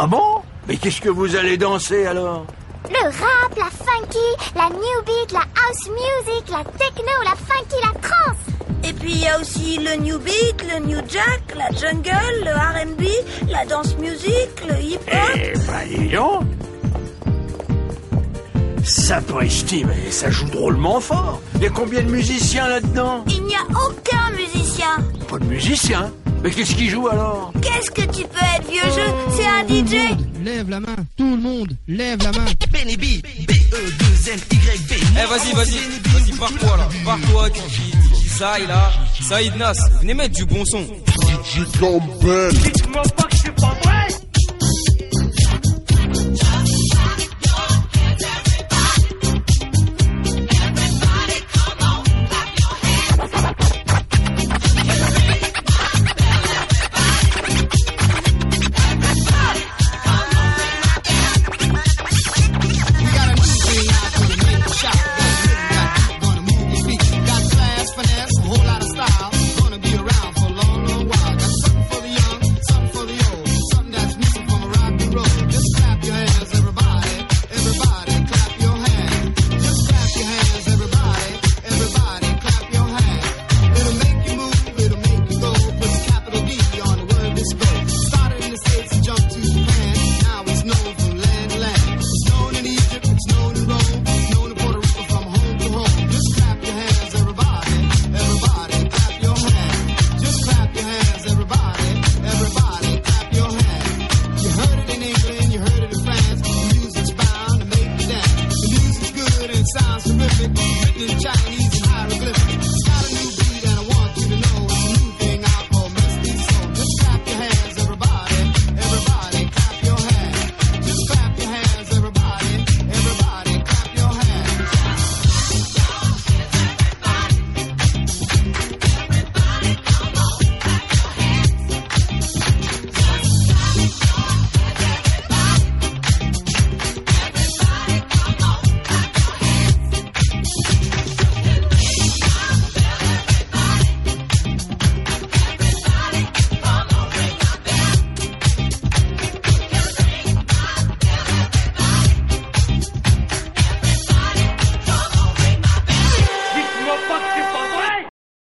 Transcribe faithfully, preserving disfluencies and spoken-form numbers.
Ah bon? Mais qu'est-ce que vous allez danser alors? Le rap, la funky, la new beat, la house music, la techno, la funky, la trance. Et puis il y a aussi le new beat, le new jack, la jungle, le R and B, la dance music, le hip-hop. Eh ben dis donc. Sapristi, mais ça joue drôlement fort. Il y a combien de musiciens là-dedans? Il n'y a aucun musicien. Pas de musicien? Mais qu'est-ce qu'ils jouent alors? Qu'est-ce que tu peux être, vieux jeu? C'est un D J. Lève la main, tout le monde, lève la main. Benny B, B E deux N Y B. Eh vas-y, vas-y, vas-y, pars-toi là, pars-toi, tu dis, tu dis Saïd là, Saïd Nas, venez mettre du bon son. Dites-moi pas que je suis pas